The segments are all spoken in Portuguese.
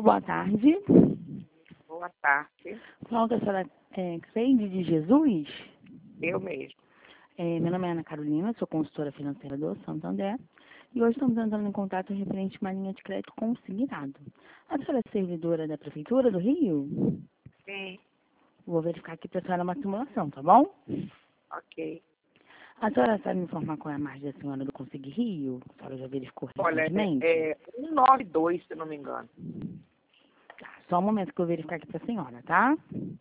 Alô, boa tarde. Boa tarde. Fala que a senhora Cleide de Jesus. Eu mesmo. Meu nome é Ana Carolina, sou consultora financeira do Santander. E hoje estamos entrando em contato referente a uma linha de crédito consignado. A senhora é servidora da Prefeitura do Rio? Sim. Vou verificar aqui para a senhora uma simulação, tá bom? Ok. A senhora sabe me informar qual é a margem da senhora do Consegui Rio? A senhora já verificou Olha, recentemente? é 192, se não me engano. Tá, só um momento que eu vou verificar aqui para a senhora, tá?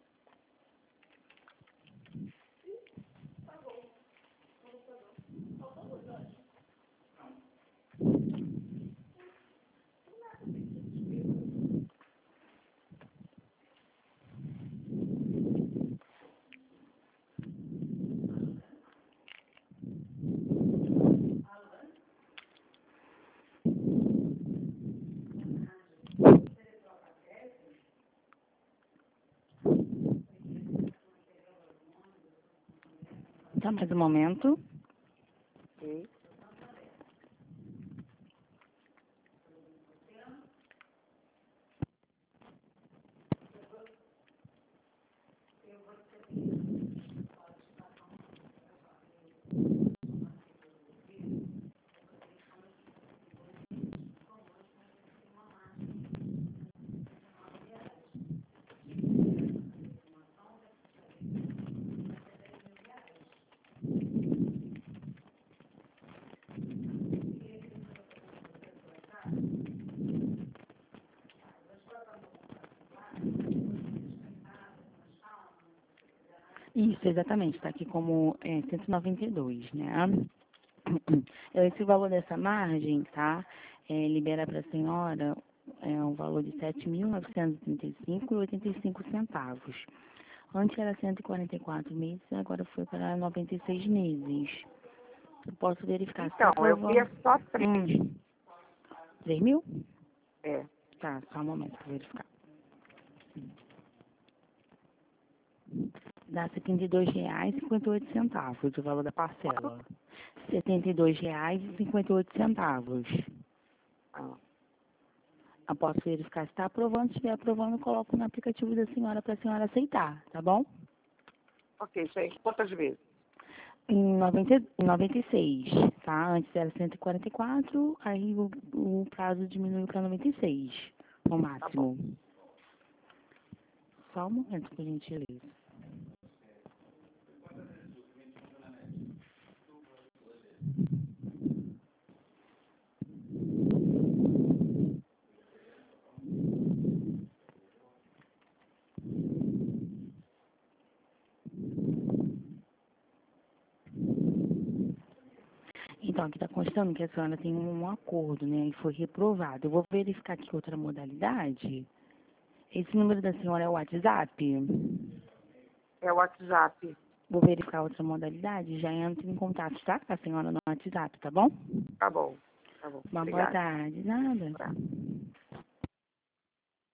Tá, mais um momento. Ok. Isso, exatamente. Está aqui como 192, né? Esse valor dessa margem, tá? Libera para a senhora um valor de R$ 7.935,85. Antes era 144 meses, agora foi para 96 meses. Eu posso verificar se Então, eu queria só 3. 3 mil? É. Tá, só um momento para verificar. Dá R$ 72,58 o valor da parcela. R$ 72,58. Ah, Eu posso verificar se está aprovando. Se estiver aprovando, eu coloco no aplicativo da senhora para a senhora aceitar, tá bom? ok, isso aí. Quantas vezes? Em 96, tá? Antes era 144, aí o prazo diminuiu para 96, no máximo. Só um momento, por gentileza. Então, aqui está constando que a senhora tem um acordo, né? E foi reprovado. Eu vou verificar aqui outra modalidade. Esse número da senhora é o WhatsApp? É o WhatsApp. Vou verificar outra modalidade e já entro em contato, tá? Com a senhora no WhatsApp, tá bom? Tá bom. Tá bom. Uma boa Obrigada. tarde. Nada. Tá.